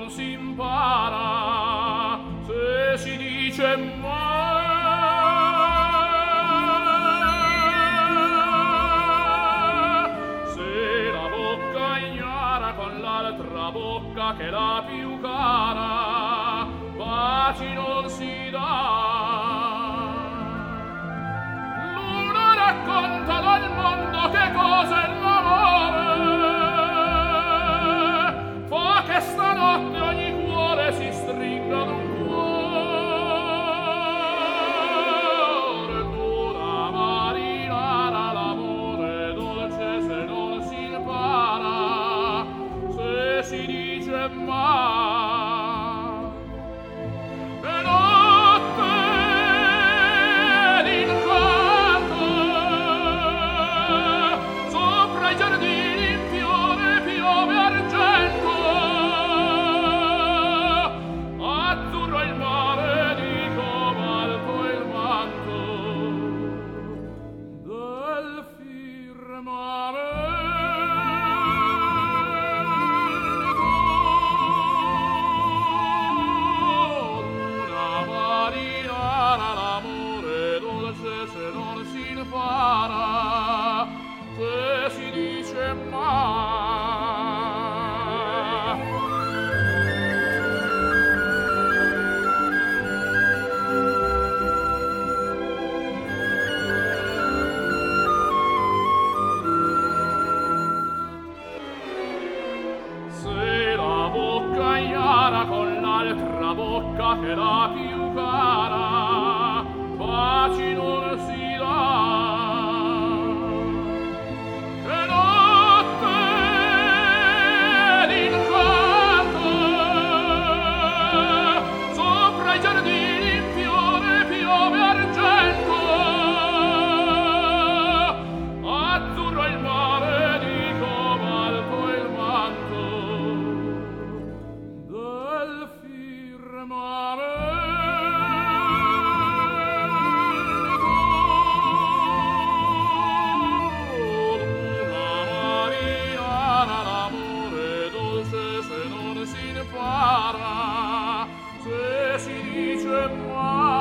non si impara, se si dice se la bocca ignara con l'altra bocca che la più cara, baci non si dà. L'una racconta dal mondo che cosa è l'amore, fa che stanotte ogni cuore si stringa d'un cuore. L'una marinara, l'amore dolce se non si impara, se si dice con l'altra bocca che la più cara, baci non si dà. Che notte d'incanto, sopra i giardini in fiore piove argento, azzurro il mare di cobalto il manto del firmamento. Luna marinara, l'amore dolce se non si impara, se si dice mai.